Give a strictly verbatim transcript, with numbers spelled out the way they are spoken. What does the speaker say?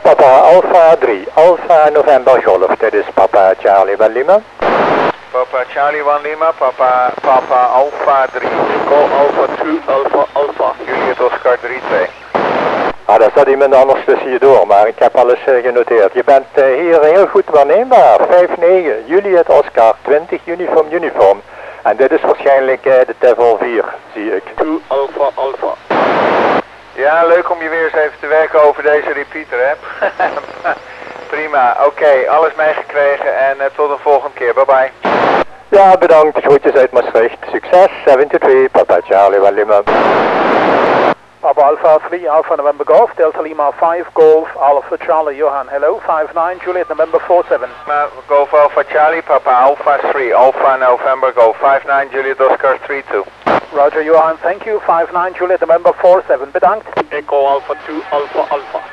Papa Alpha drie, Alpha November Golf, dit is Papa Charlie van Lima. Papa Charlie van Lima, Papa, Papa Alpha drie. Echo Alpha twee, Alpha Alpha. Juliet Oscar drie twee. Ah, daar zat iemand anders tussen je door, maar ik heb alles uh, genoteerd. Je bent uh, hier heel goed waarneembaar. vijf negen, Juliet Oscar, twintig uniform uniform. En dit is waarschijnlijk uh, de Devil vier, zie ik. twee Alpha Alpha. Ja, leuk om je weer eens even te werken over deze repeater, hè? Prima, oké, okay, alles meegekregen en uh, tot een volgende keer. Bye bye. Ja, bedankt. Groetjes uit Maastricht. Succes, zevenentwintig, Papa Charlie van Lima. Papa Alpha three, Alpha November Golf, Delta Lima five, Golf, Alpha Charlie, Johan, hello, five nine, Juliet November four seven. Uh, Golf Alpha Charlie, Papa Alpha three, Alpha November Golf, five nine, Juliet Oscar three two. Roger, Johan, thank you, five nine, Juliet November four seven, bedankt. Echo Alpha twee, Alpha Alpha.